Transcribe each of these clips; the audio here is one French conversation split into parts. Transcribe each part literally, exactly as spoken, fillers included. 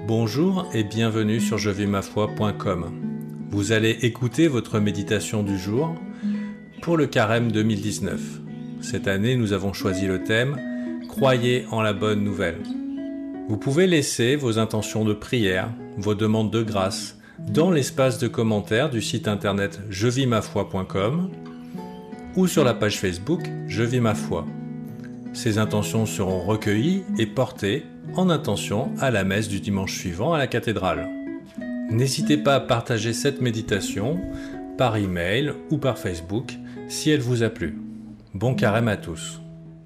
Bonjour et bienvenue sur je vis ma foi point com. Vous allez écouter votre méditation du jour pour le carême deux mille dix-neuf. Cette année, nous avons choisi le thème « Croyez en la bonne nouvelle ». Vous pouvez laisser vos intentions de prière, vos demandes de grâce dans l'espace de commentaires du site internet je vis ma foi point com ou sur la page Facebook Je vis ma foi. Ces intentions seront recueillies et portées en intention à la messe du dimanche suivant à la cathédrale. N'hésitez pas à partager cette méditation par email ou par Facebook si elle vous a plu. Bon carême à tous.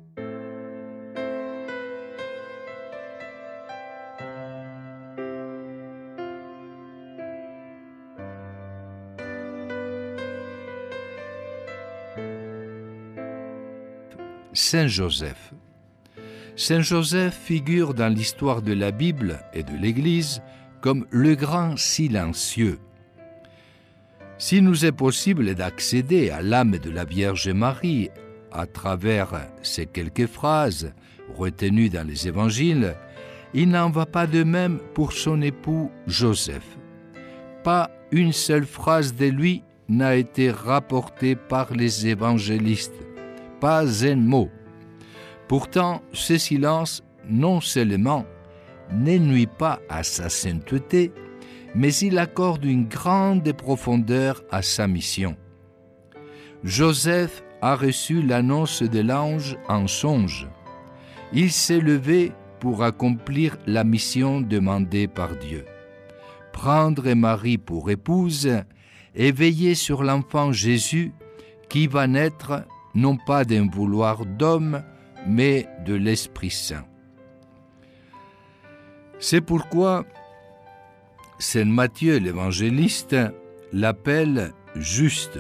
Saint Joseph. Saint Joseph figure dans l'histoire de la Bible et de l'Église comme le grand silencieux. S'il nous est possible d'accéder à l'âme de la Vierge Marie à travers ces quelques phrases retenues dans les évangiles, il n'en va pas de même pour son époux Joseph. Pas une seule phrase de lui n'a été rapportée par les évangélistes, pas un mot. Pourtant, ce silence, non seulement ne nuit pas à sa sainteté, mais il accorde une grande profondeur à sa mission. Joseph a reçu l'annonce de l'ange en songe. Il s'est levé pour accomplir la mission demandée par Dieu. Prendre Marie pour épouse et veiller sur l'enfant Jésus qui va naître non pas d'un vouloir d'homme, mais de l'Esprit Saint. C'est pourquoi Saint Matthieu l'évangéliste l'appelle juste.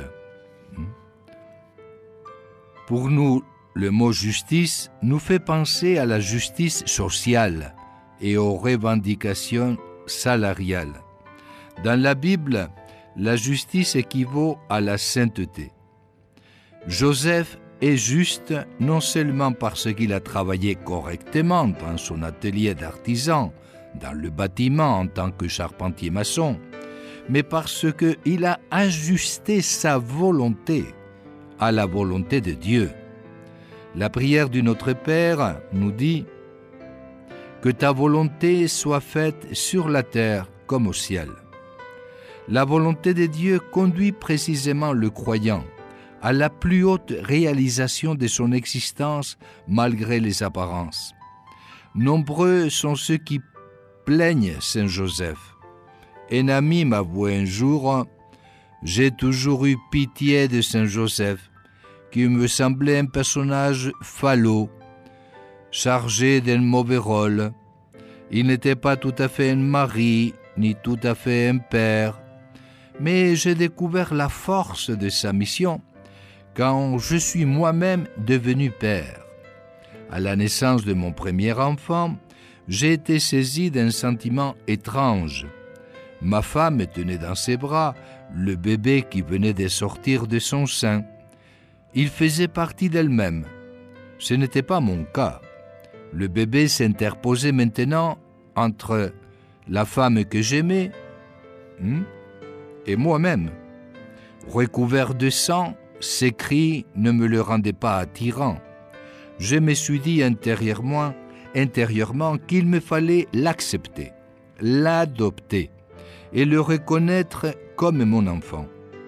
Pour nous, le mot justice nous fait penser à la justice sociale et aux revendications salariales. Dans la Bible, la justice équivaut à la sainteté. Joseph est juste non seulement parce qu'il a travaillé correctement dans son atelier d'artisan, dans le bâtiment en tant que charpentier maçon, mais parce qu'il a ajusté sa volonté à la volonté de Dieu. La prière du Notre Père nous dit « Que ta volonté soit faite sur la terre comme au ciel ». La volonté de Dieu conduit précisément le croyant à la plus haute réalisation de son existence malgré les apparences. Nombreux sont ceux qui plaignent Saint Joseph. Un ami m'avouait un jour « J'ai toujours eu pitié de Saint Joseph, qui me semblait un personnage falot, chargé d'un mauvais rôle. Il n'était pas tout à fait un mari, ni tout à fait un père. Mais j'ai découvert la force de sa mission quand je suis moi-même devenu père. À la naissance de mon premier enfant, j'ai été saisi d'un sentiment étrange. Ma femme tenait dans ses bras le bébé qui venait de sortir de son sein. Il faisait partie d'elle-même. Ce n'était pas mon cas. Le bébé s'interposait maintenant entre la femme que j'aimais hmm, et moi-même. Recouvert de sang, ses cris ne me le rendaient pas attirant. Je me suis dit intérieurement, intérieurement qu'il me fallait l'accepter, l'adopter et le reconnaître comme mon enfant.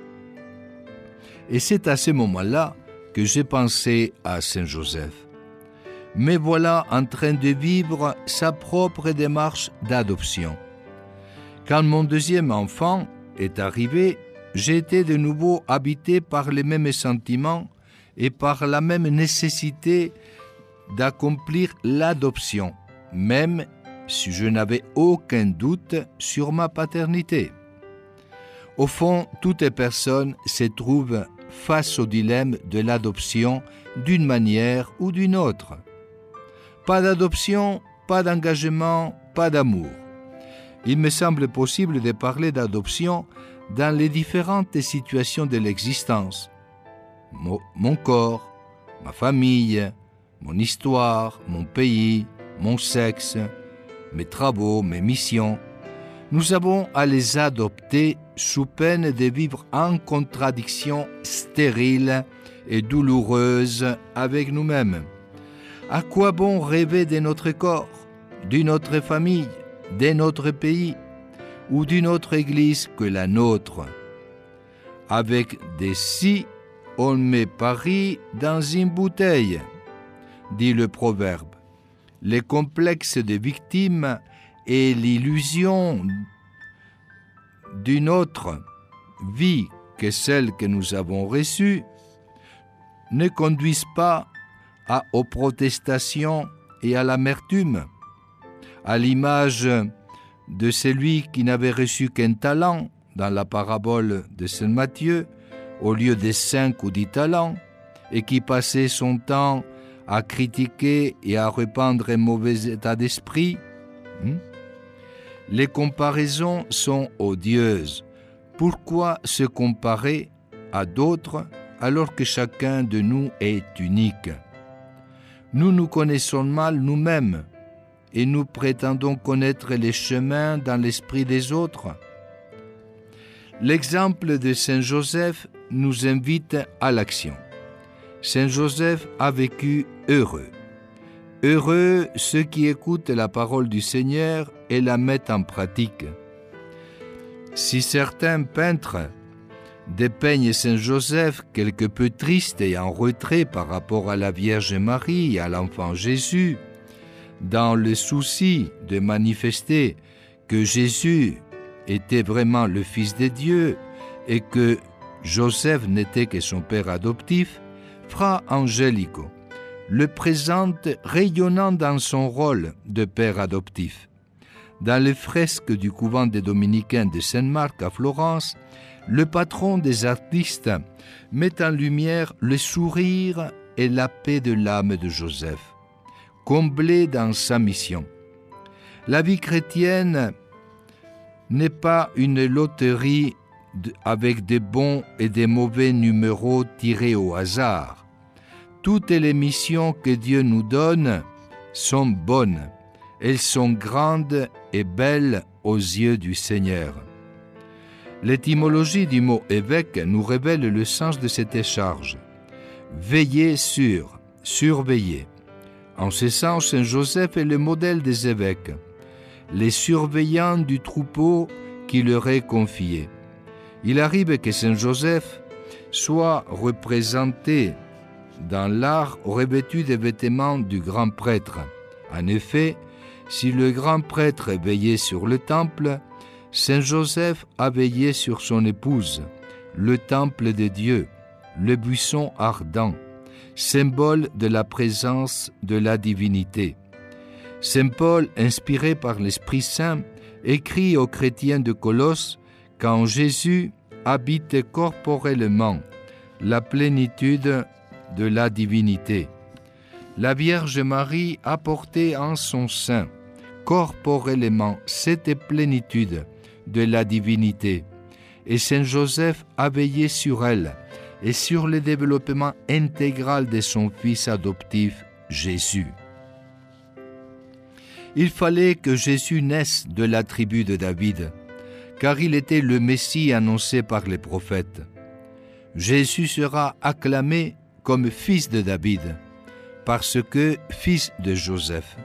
Et c'est à ce moment-là que j'ai pensé à Saint Joseph. Me voilà en train de vivre sa propre démarche d'adoption. Quand mon deuxième enfant est arrivé, j'ai été de nouveau habité par les mêmes sentiments et par la même nécessité d'accomplir l'adoption, même si je n'avais aucun doute sur ma paternité. Au fond, toute personne se trouve face au dilemme de l'adoption d'une manière ou d'une autre. Pas d'adoption, pas d'engagement, pas d'amour. Il me semble possible de parler d'adoption dans les différentes situations de l'existence. Mon, mon corps, ma famille, mon histoire, mon pays, mon sexe, mes travaux, mes missions, nous avons à les adopter sous peine de vivre en contradiction stérile et douloureuse avec nous-mêmes. À quoi bon rêver de notre corps, d'une autre famille, d'un autre pays ou d'une autre église que la nôtre? Avec des si, on met Paris dans une bouteille, dit le proverbe. Les complexes de victimes et l'illusion d'une autre vie que celle que nous avons reçue ne conduisent pas à, aux protestations et à l'amertume, à l'image de celui qui n'avait reçu qu'un talent dans la parabole de Saint Matthieu, au lieu de cinq ou dix talents, et qui passait son temps à critiquer et à répandre un mauvais état d'esprit. Hmm? Les comparaisons sont odieuses. Pourquoi se comparer à d'autres alors que chacun de nous est unique? Nous nous connaissons mal nous-mêmes et nous prétendons connaître les chemins dans l'esprit des autres. L'exemple de Saint Joseph nous invite à l'action. Saint Joseph a vécu heureux. Heureux ceux qui écoutent la parole du Seigneur et la mettent en pratique. Si certains peintres dépeignent Saint Joseph quelque peu triste et en retrait par rapport à la Vierge Marie et à l'enfant Jésus, dans le souci de manifester que Jésus était vraiment le Fils de Dieu et que Joseph n'était que son père adoptif, Fra Angelico le présente rayonnant dans son rôle de père adoptif. Dans les fresques du couvent des Dominicains de Saint-Marc à Florence, le patron des artistes met en lumière le sourire et la paix de l'âme de Joseph, comblé dans sa mission. La vie chrétienne n'est pas une loterie avec des bons et des mauvais numéros tirés au hasard. Toutes les missions que Dieu nous donne sont bonnes. Elles sont grandes et belles aux yeux du Seigneur. L'étymologie du mot évêque nous révèle le sens de cette charge. Veiller sur, surveiller. En ce sens, Saint Joseph est le modèle des évêques, les surveillants du troupeau qui leur est confié. Il arrive que Saint Joseph soit représenté dans l'art revêtu des vêtements du grand prêtre. En effet, si le grand prêtre veillait sur le temple, Saint Joseph a veillé sur son épouse, le temple de Dieu, le buisson ardent, symbole de la présence de la divinité. Saint Paul, inspiré par l'Esprit Saint, écrit aux chrétiens de Colosse qu'en Jésus habite corporellement la plénitude de la divinité. La Vierge Marie a porté en son sein corporellement cette plénitude de la divinité, et Saint Joseph a veillé sur elle et sur le développement intégral de son fils adoptif, Jésus. Il fallait que Jésus naisse de la tribu de David, car il était le Messie annoncé par les prophètes. Jésus sera acclamé comme fils de David, parce que fils de Joseph.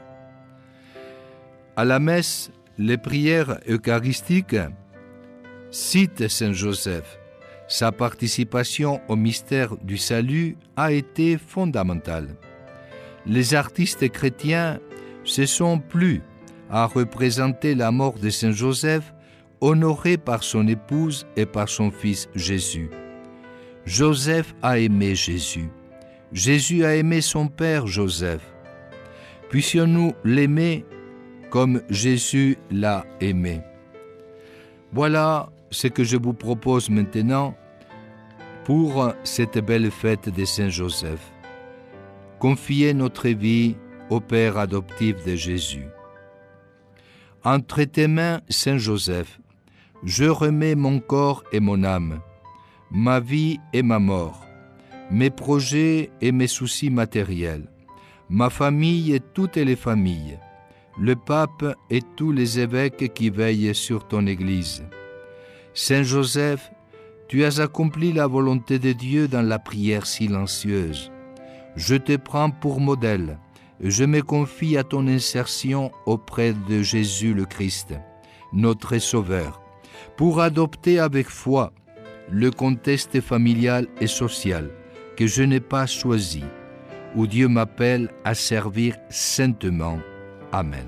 À la messe, les prières eucharistiques citent Saint Joseph. Sa participation au mystère du salut a été fondamentale. Les artistes chrétiens se sont plu à représenter la mort de Saint Joseph, honoré par son épouse et par son fils Jésus. Joseph a aimé Jésus. Jésus a aimé son père Joseph. Puissions-nous l'aimer comme Jésus l'a aimé. Voilà ce que je vous propose maintenant pour cette belle fête de Saint Joseph. Confiez notre vie au Père adoptif de Jésus. Entre tes mains, Saint Joseph, je remets mon corps et mon âme, ma vie et ma mort, mes projets et mes soucis matériels, ma famille et toutes les familles, le pape et tous les évêques qui veillent sur ton Église. Saint Joseph, tu as accompli la volonté de Dieu dans la prière silencieuse. Je te prends pour modèle et je me confie à ton insertion auprès de Jésus le Christ, notre Sauveur, pour adopter avec foi le contexte familial et social que je n'ai pas choisi, où Dieu m'appelle à servir saintement. Amen.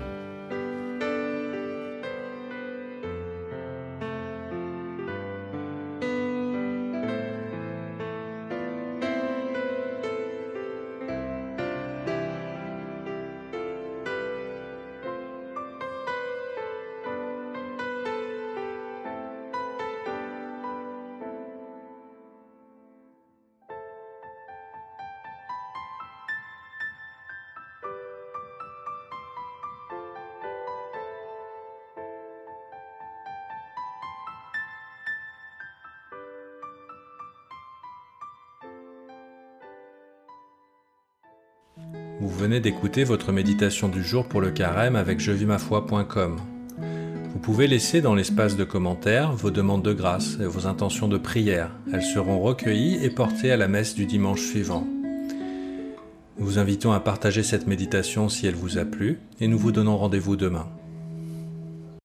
Vous venez d'écouter votre méditation du jour pour le carême avec je vis ma foi point com. Vous pouvez laisser dans l'espace de commentaires vos demandes de grâce et vos intentions de prière. Elles seront recueillies et portées à la messe du dimanche suivant. Nous vous invitons à partager cette méditation si elle vous a plu et nous vous donnons rendez-vous demain.